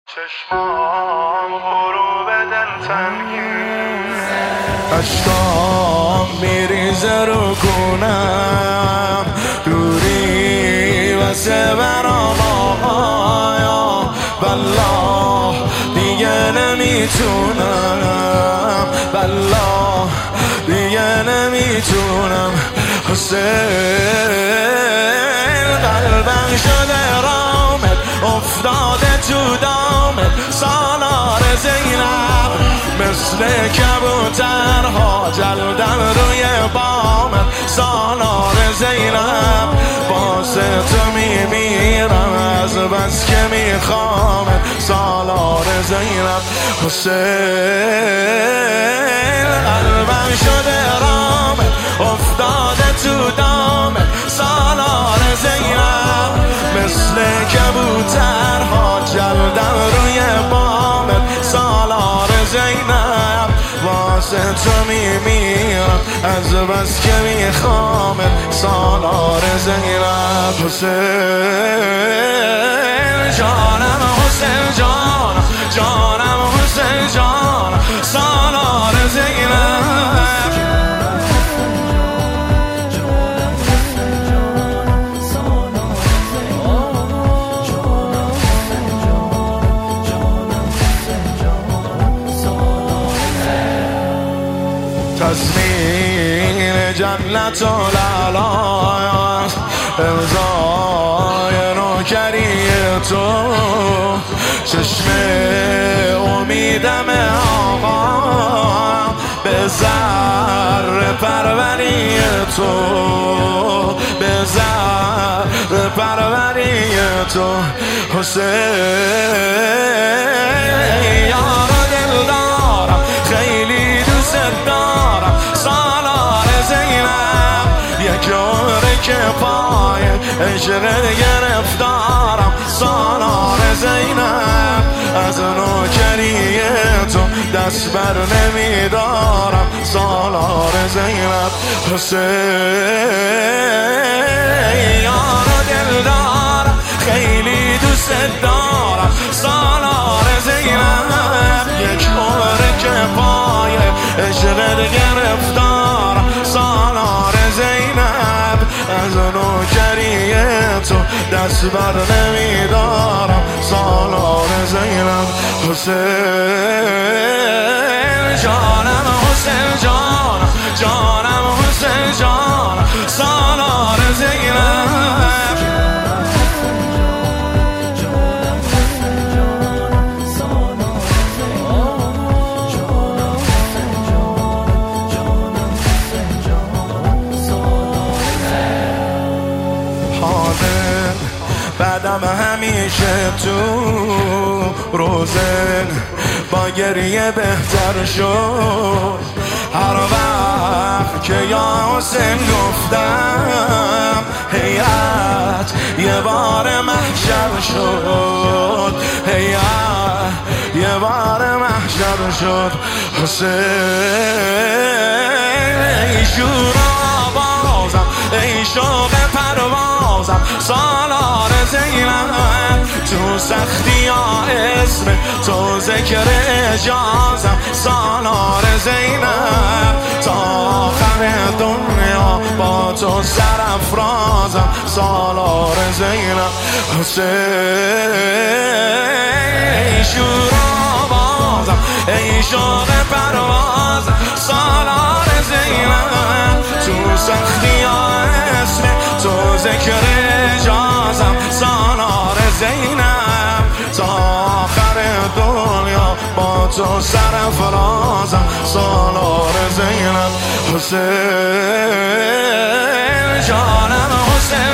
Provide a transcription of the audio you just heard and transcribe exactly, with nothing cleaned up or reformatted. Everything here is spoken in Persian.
چشمام غروب دلتنگی اشکام میریزه رو کنم دوری واسه برام آیا والله دیگه نمیتونم والله دیگه نمیتونم حسین قلبم شده رامت افتاده تو دامت سالار زینب مثل کبوترها جلدن روی بامت سالار زینب واسه تو میمیرم از بس که میخوامت سالار زینب حسین قلبم شده رامت افتاده تو دامت سالار زینب مثل کبوترها جلدن روی بامت سالار زینب واسه تو میمیرم از بس که میخوامت سالار زینب حسین جانم حسین جانم جانم حسین جانم سالار زینب تزمین جنت العلا امضای نوکری تو چشم امیدم آقا به زر پروری تو به زر پروری تو حسین یار دلدارم خیلی دوست دارم سالار زینب یک عمر که پای عشق گرفتارم سالار زینب از نوکری تو دست بر نمیدارم سالار زینب حسین یار دلدارم خیلی دوست دارم سالار زینب یک عمر که پای عشقت گرفتارم سالار زینب از نوکری تو دست بر نمیدارم سالار زینب حسین جانم حسین جانم جانم حسین جانم سالار زینب بعدم همیشه تو روزن با گریه بهتر شد هر وقت که یا حسین گفتم هیات یه بار محشر شد هیات یه بار محشر شد حسین ای شور آوازم ای شوق پروازم سالار زینب تو سختی ها اسم تو ذکر اجازم سالار زینب تا آخر دنیا با تو سرافرازم سالار زینب حسین ای شور آوازم ای شوق پروازم سالار زینب تو سختی ها اسم تو ذکر اجازم سالار زینب تا آخر دنیا با تو سرافرازم سالار زینب حسین جانم حسین